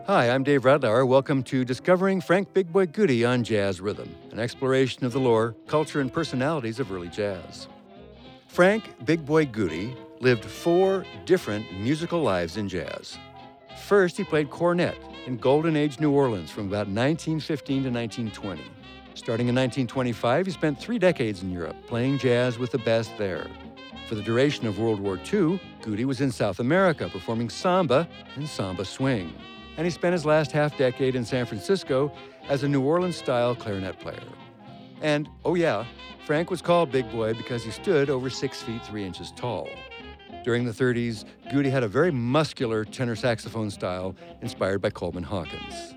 Hi, I'm Dave Radlauer. Welcome to Discovering Frank Big Boy Goody on Jazz Rhythm, an exploration of the lore, culture, and personalities of early jazz. Frank Big Boy Goody lived 4 different musical lives in jazz. First, he played cornet in Golden Age New Orleans from about 1915 to 1920. Starting in 1925, he spent 3 decades in Europe, playing jazz with the best there. For the duration of World War II, Goody was in South America performing samba and samba swing. And he spent his last half-decade in San Francisco as a New Orleans-style clarinet player. And, oh yeah, Frank was called Big Boy because he stood over 6 feet 3 inches tall. During the 30s, Goody had a very muscular tenor saxophone style inspired by Coleman Hawkins.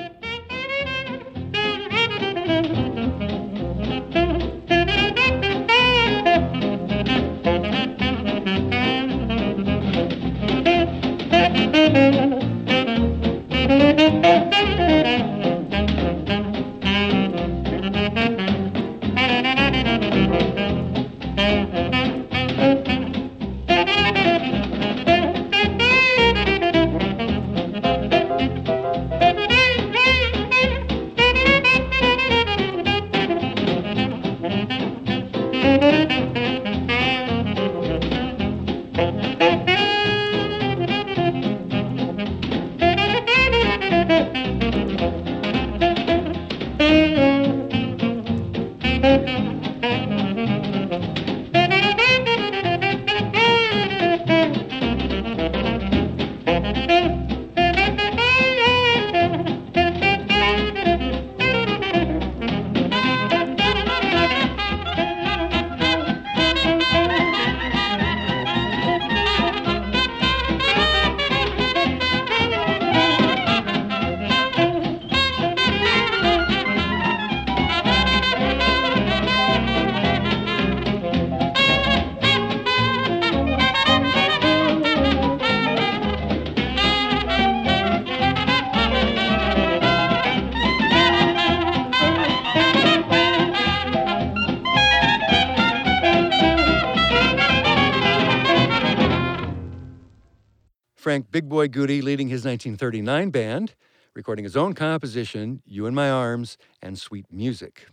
Frank Big Boy Goody leading his 1939 band, recording his own composition, You in My Arms, and Sweet Music.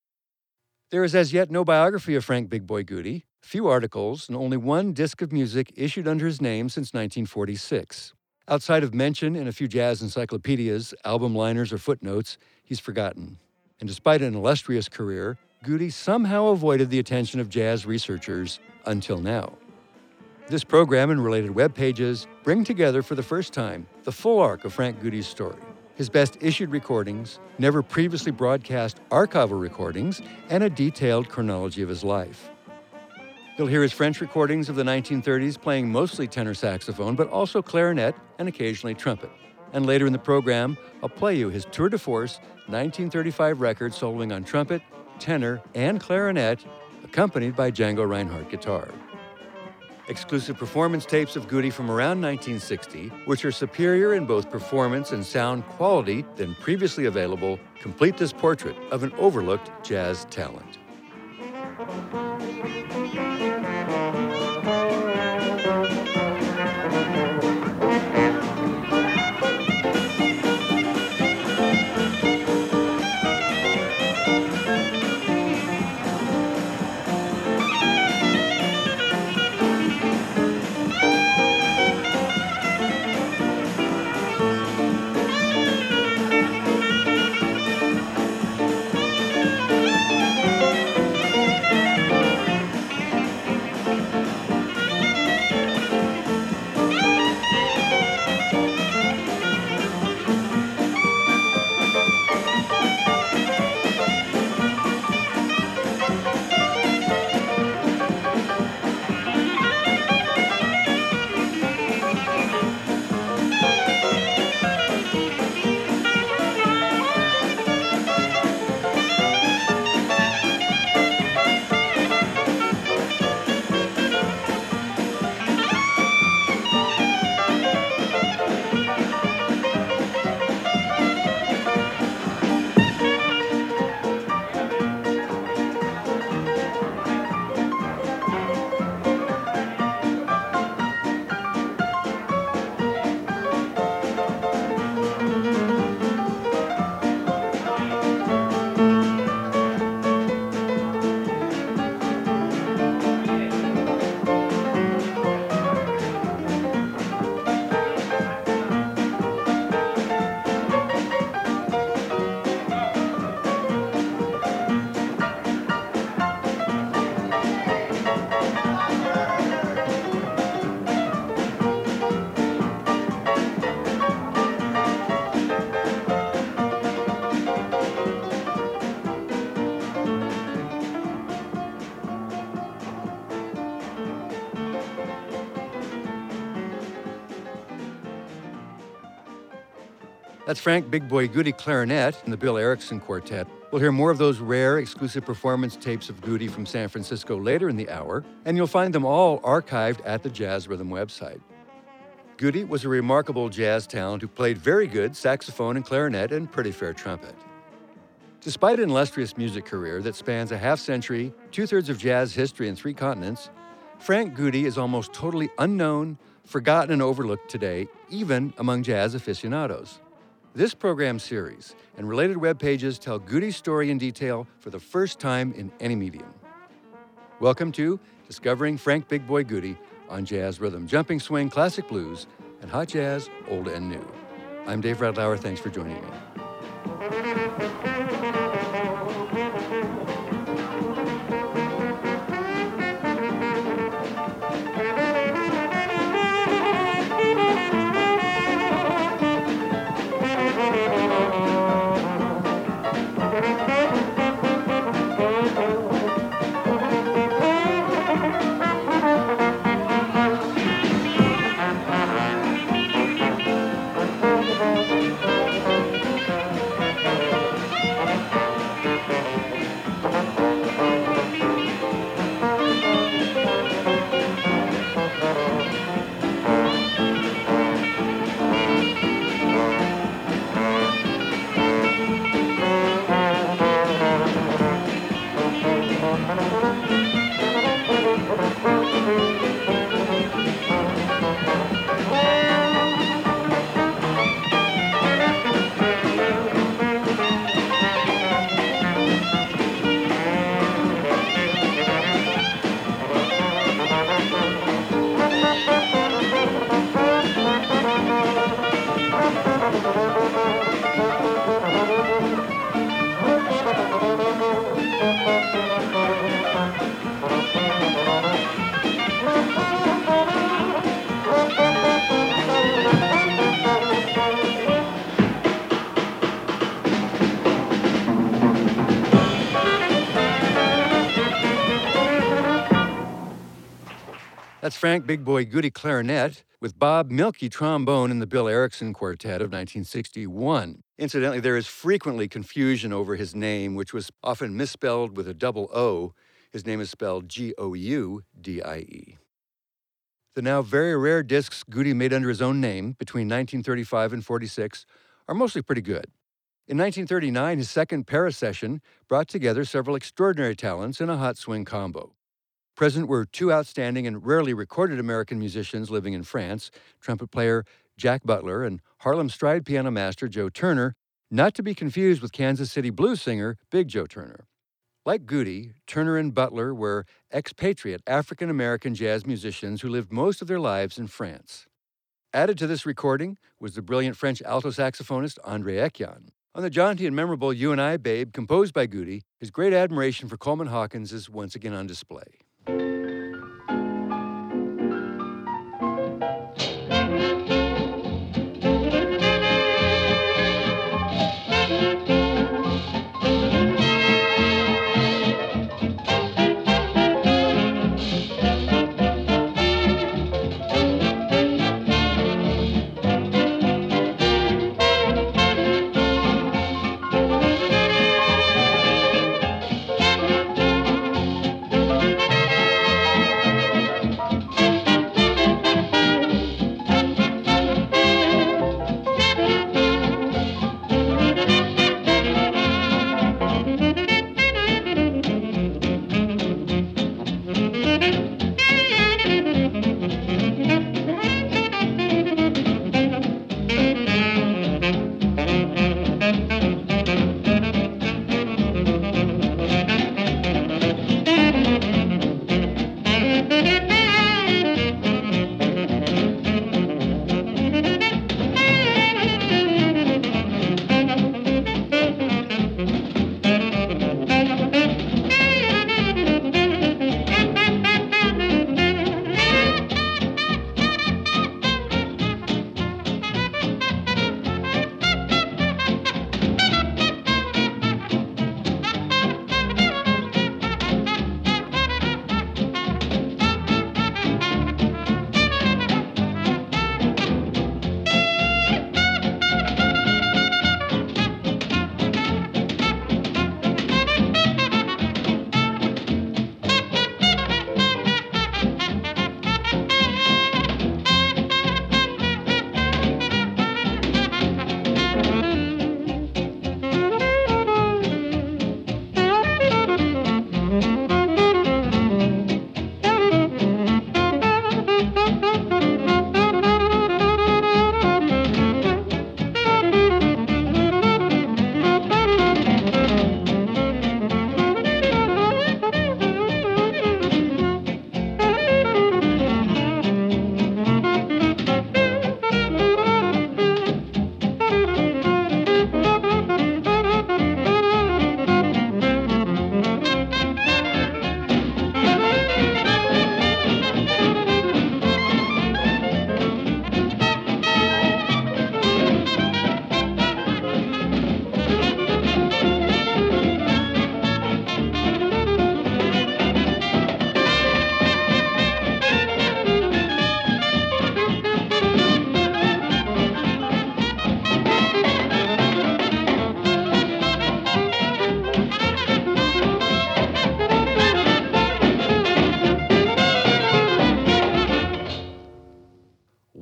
There is as yet no biography of Frank Big Boy Goody, few articles, and only 1 disc of music issued under his name since 1946. Outside of mention in a few jazz encyclopedias, album liners, or footnotes, he's forgotten. And despite an illustrious career, Goody somehow avoided the attention of jazz researchers until now. This program and related web pages bring together for the first time the full arc of Frank Goody's story, his best issued recordings, never previously broadcast archival recordings, and a detailed chronology of his life. You'll hear his French recordings of the 1930s playing mostly tenor saxophone, but also clarinet and occasionally trumpet. And later in the program, I'll play you his tour de force 1935 record soloing on trumpet, tenor, and clarinet, accompanied by Django Reinhardt guitar. Exclusive performance tapes of Goody from around 1960, which are superior in both performance and sound quality than previously available, complete this portrait of an overlooked jazz talent. That's Frank Big Boy Goody clarinet and the Bill Erickson Quartet. We'll hear more of those rare, exclusive performance tapes of Goody from San Francisco later in the hour, and you'll find them all archived at the Jazz Rhythm website. Goody was a remarkable jazz talent who played very good saxophone and clarinet and pretty fair trumpet. Despite an illustrious music career that spans a half-century, 2/3 of jazz history in 3 continents, Frank Goody is almost totally unknown, forgotten, and overlooked today, even among jazz aficionados. This program series and related web pages tell Goody's story in detail for the first time in any medium. Welcome to Discovering Frank Big Boy Goody on Jazz Rhythm, Jumping Swing, Classic Blues, and Hot Jazz, Old and New. I'm Dave Radlauer. Thanks for joining me. That's Frank Big Boy Goody clarinet with Bob Milky trombone in the Bill Erickson Quartet of 1961. Incidentally, there is frequently confusion over his name, which was often misspelled with a double O. His name is spelled Goudie. The now very rare discs Goody made under his own name between 1935 and 46 are mostly pretty good. In 1939, his second Paris session brought together several extraordinary talents in a hot swing combo. Present were 2 outstanding and rarely recorded American musicians living in France, trumpet player Jack Butler and Harlem Stride piano master Joe Turner, not to be confused with Kansas City blues singer Big Joe Turner. Like Goody, Turner and Butler were expatriate African-American jazz musicians who lived most of their lives in France. Added to this recording was the brilliant French alto saxophonist André Etienne. On the jaunty and memorable You and I, Babe, composed by Goody, his great admiration for Coleman Hawkins is once again on display.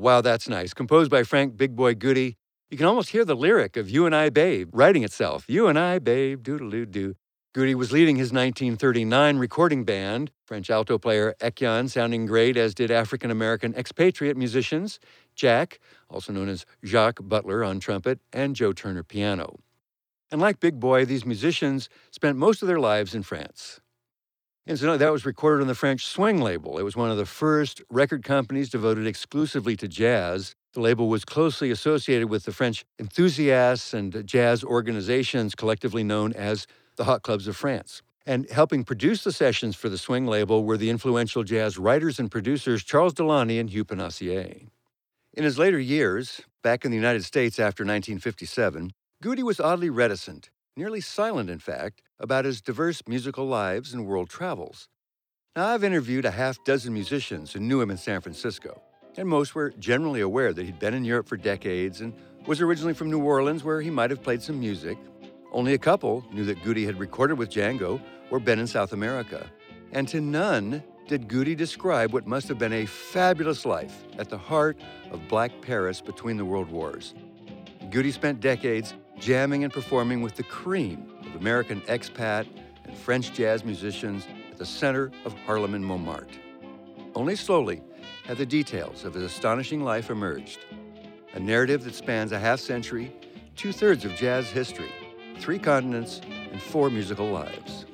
Wow, that's nice. Composed by Frank Big Boy Goody. You can almost hear the lyric of You and I, Babe, writing itself. You and I, Babe, doodle-doo-doo. Goody was leading his 1939 recording band, French alto player Ekyan sounding great, as did African-American expatriate musicians, Jack, also known as Jacques Butler on trumpet, and Joe Turner piano. And like Big Boy, these musicians spent most of their lives in France. Incidentally, that was recorded on the French Swing label. It was one of the first record companies devoted exclusively to jazz. The label was closely associated with the French enthusiasts and jazz organizations collectively known as the Hot Clubs of France. And helping produce the sessions for the Swing label were the influential jazz writers and producers Charles Delaney and Hugh Panassier. In his later years, back in the United States after 1957, Goody was oddly reticent, nearly silent in fact, about his diverse musical lives and world travels. Now, I've interviewed a half-dozen musicians who knew him in San Francisco, and most were generally aware that he'd been in Europe for decades and was originally from New Orleans, where he might have played some music. Only a couple knew that Goody had recorded with Django or been in South America. And to none did Goody describe what must have been a fabulous life at the heart of Black Paris between the world wars. Goody spent decades jamming and performing with the cream of American expat and French jazz musicians at the center of Harlem and Montmartre. Only slowly have the details of his astonishing life emerged. A narrative that spans a half-century, 2/3 of jazz history, 3 continents, and 4 musical lives.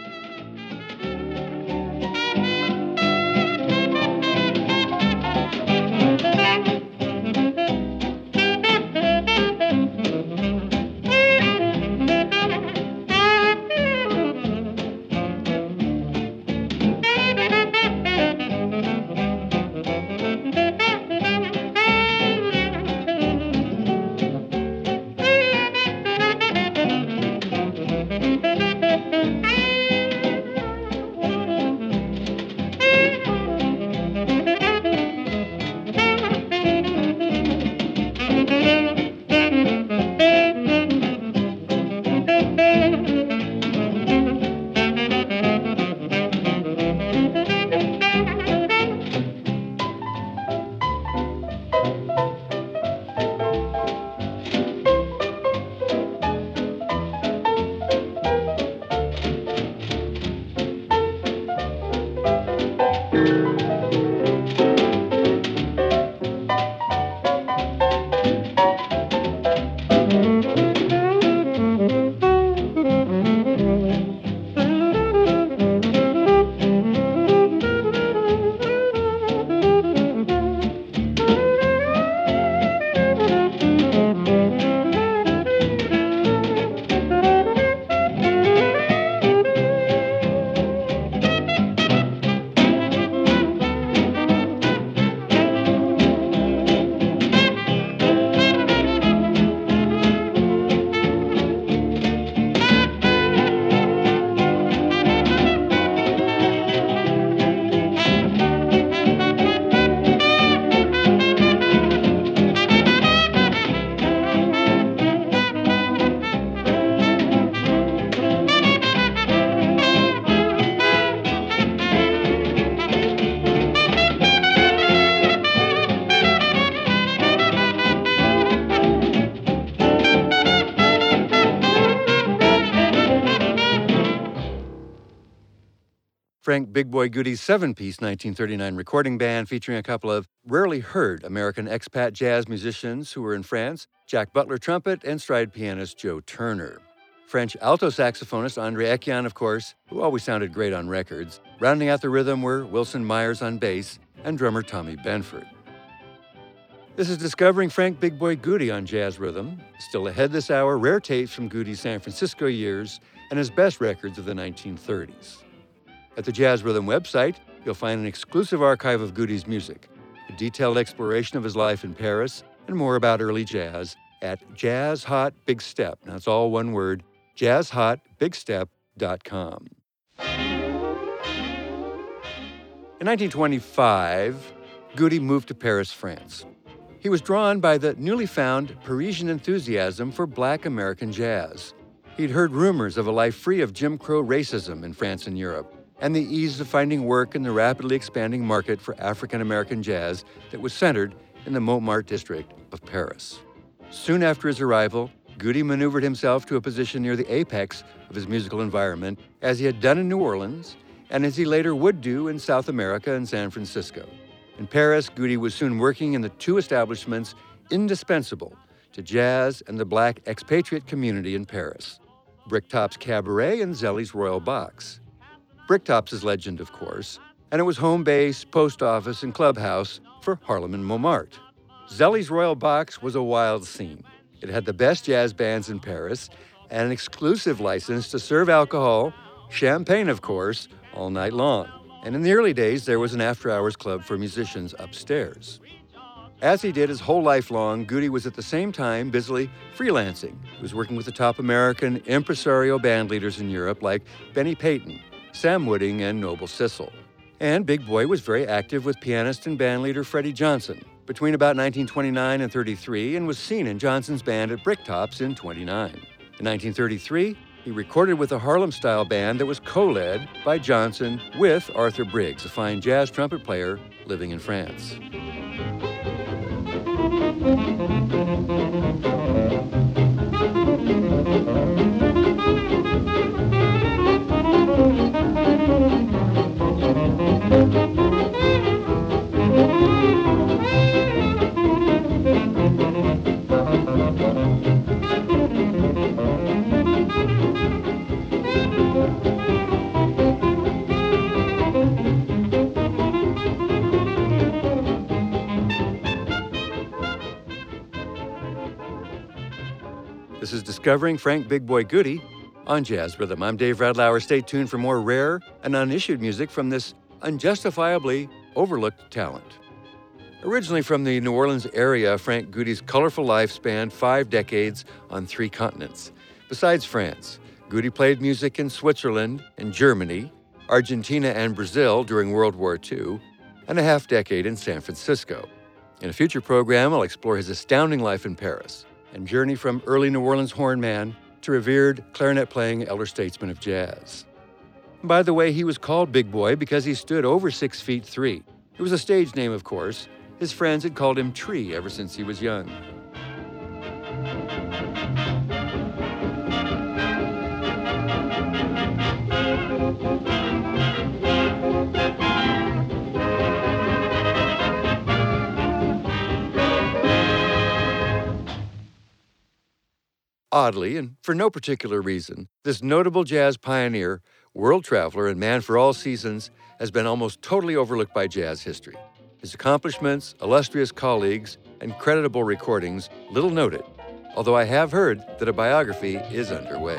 Frank Big Boy Goody's 7-piece 1939 recording band featuring a couple of rarely heard American expat jazz musicians who were in France, Jack Butler trumpet and stride pianist Joe Turner. French alto saxophonist André Ekyan, of course, who always sounded great on records. Rounding out the rhythm were Wilson Myers on bass and drummer Tommy Benford. This is Discovering Frank Big Boy Goody on Jazz Rhythm. Still ahead this hour, rare tapes from Goody's San Francisco years and his best records of the 1930s. At the Jazz Rhythm website, you'll find an exclusive archive of Goody's music, a detailed exploration of his life in Paris, and more about early jazz at Jazz Hot Big Step. Now, it's all one word, jazzhotbigstep.com. In 1925, Goody moved to Paris, France. He was drawn by the newly found Parisian enthusiasm for Black American jazz. He'd heard rumors of a life free of Jim Crow racism in France and Europe, and the ease of finding work in the rapidly expanding market for African American jazz that was centered in the Montmartre district of Paris. Soon after his arrival, Goody maneuvered himself to a position near the apex of his musical environment, as he had done in New Orleans, and as he later would do in South America and San Francisco. In Paris, Goody was soon working in the two establishments indispensable to jazz and the black expatriate community in Paris, Bricktop's Cabaret and Zelly's Royal Box. Bricktop's is legend, of course, and it was home base, post office, and clubhouse for Harlem and Montmartre. Zelly's Royal Box was a wild scene. It had the best jazz bands in Paris and an exclusive license to serve alcohol, champagne, of course, all night long. And in the early days, there was an after-hours club for musicians upstairs. As he did his whole life long, Goody was at the same time busily freelancing. He was working with the top American impresario band leaders in Europe like Benny Payton, Sam Wooding, and Noble Sissle. And Big Boy was very active with pianist and bandleader Freddie Johnson between about 1929 and 33, and was seen in Johnson's band at Bricktop's in 29. In 1933, he recorded with a Harlem-style band that was co-led by Johnson with Arthur Briggs, a fine jazz trumpet player living in France. This is Discovering Frank Big Boy Goody on Jazz Rhythm. I'm Dave Radlauer. Stay tuned for more rare and unissued music from this unjustifiably overlooked talent. Originally from the New Orleans area, Frank Goody's colorful life spanned 5 decades on 3 continents. Besides France, Goody played music in Switzerland and Germany, Argentina and Brazil during World War II, and a half-decade in San Francisco. In a future program, I'll explore his astounding life in Paris and journey from early New Orleans horn man to revered clarinet-playing elder statesman of jazz. By the way, he was called Big Boy because he stood over 6 feet 3. It was a stage name, of course. His friends had called him Tree ever since he was young. Oddly, and for no particular reason, this notable jazz pioneer, world traveler, and man for all seasons has been almost totally overlooked by jazz history. His accomplishments, illustrious colleagues, and creditable recordings little noted, although I have heard that a biography is underway.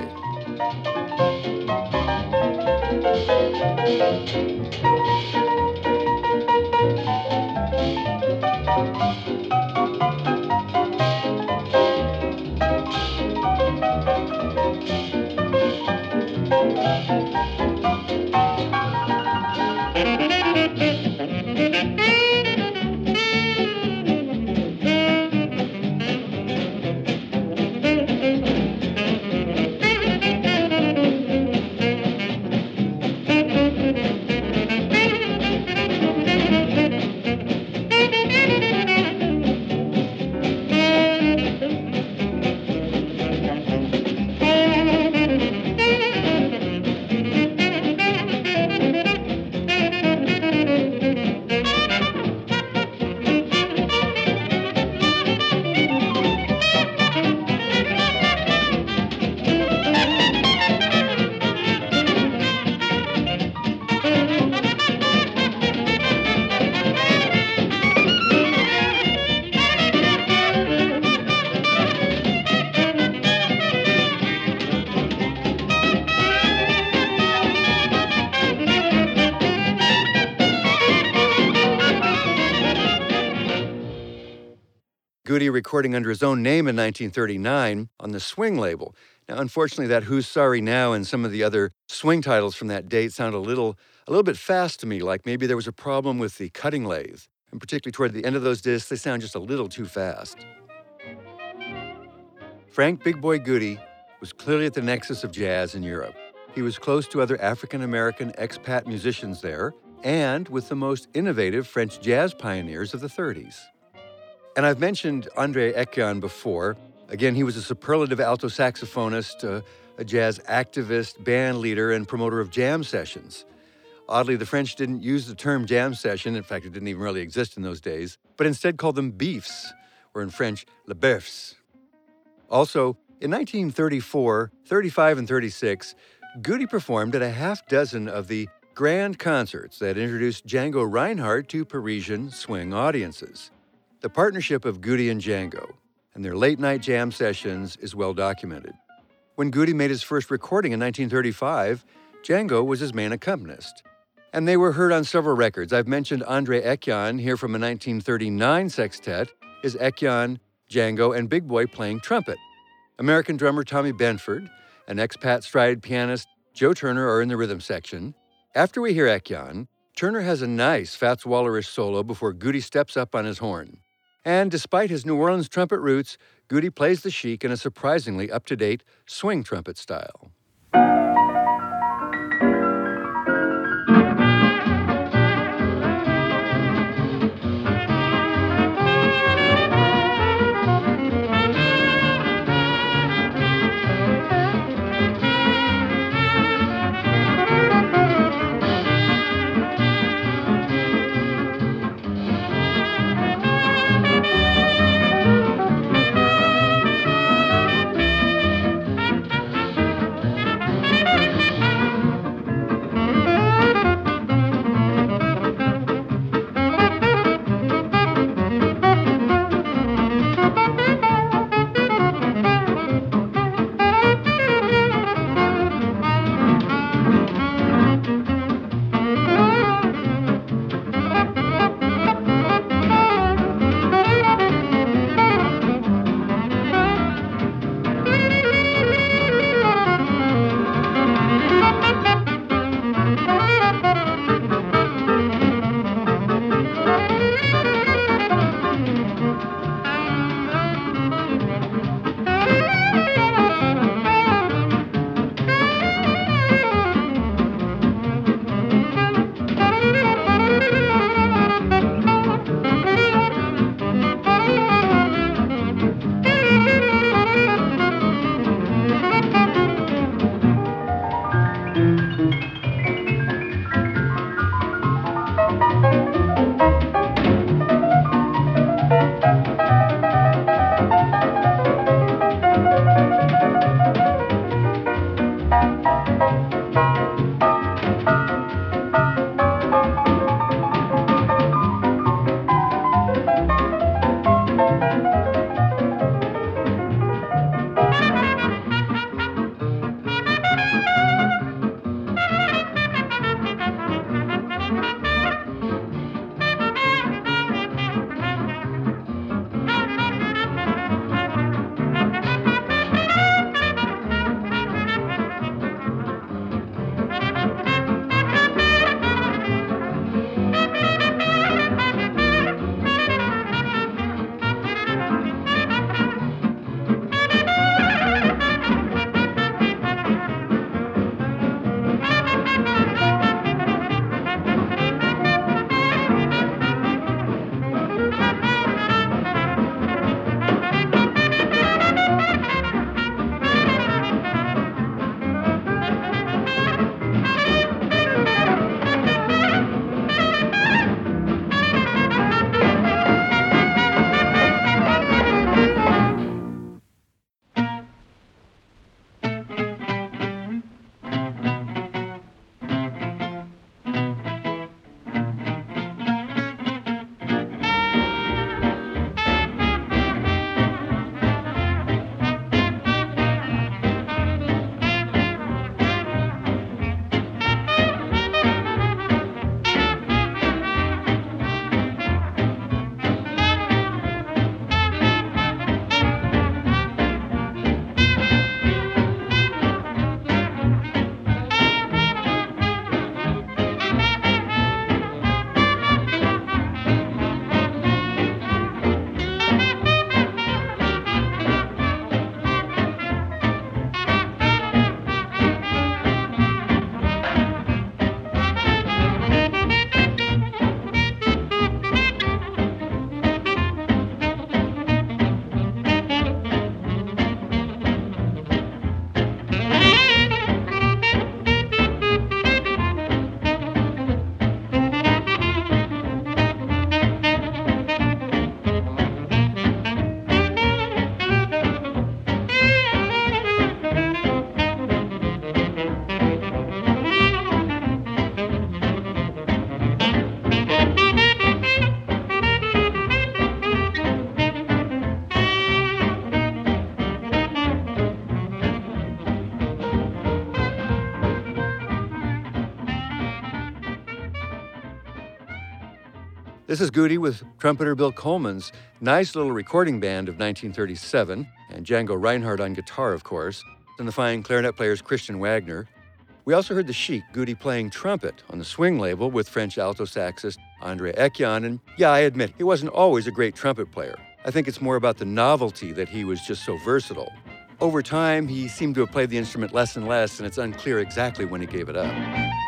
Goody recording under his own name in 1939 on the Swing label. Now, unfortunately, that Who's Sorry Now and some of the other swing titles from that date sound a little bit fast to me, like maybe there was a problem with the cutting lathe. And particularly toward the end of those discs, they sound just a little too fast. Frank Big Boy Goody was clearly at the nexus of jazz in Europe. He was close to other African-American expat musicians there, and with the most innovative French jazz pioneers of the 30s. And I've mentioned André Ekyan before. Again, he was a superlative alto saxophonist, a jazz activist, band leader, and promoter of jam sessions. Oddly, the French didn't use the term jam session. In fact, it didn't even really exist in those days, but instead called them beefs, or in French, le beufs. Also, in 1934, 35, and 36, Goody performed at a half dozen of the grand concerts that introduced Django Reinhardt to Parisian swing audiences. The partnership of Goody and Django and their late-night jam sessions is well documented. When Goody made his first recording in 1935, Django was his main accompanist. And they were heard on several records. I've mentioned André Ekyan here from a 1939 sextet is Ekyan, Django, and Big Boy playing trumpet. American drummer Tommy Benford and expat stride pianist Joe Turner are in the rhythm section. After we hear Ekyan, Turner has a nice Fats Waller-ish solo before Goody steps up on his horn. And despite his New Orleans trumpet roots, Goody plays the chic in a surprisingly up-to-date swing trumpet style. This is Goody with trumpeter Bill Coleman's nice little recording band of 1937, and Django Reinhardt on guitar, of course, and the fine clarinet players Christian Wagner. We also heard the Chic, Goody playing trumpet on the Swing label with French alto saxist André Ekyan, and yeah, I admit, he wasn't always a great trumpet player. I think it's more about the novelty that he was just so versatile. Over time, he seemed to have played the instrument less and less, and it's unclear exactly when he gave it up.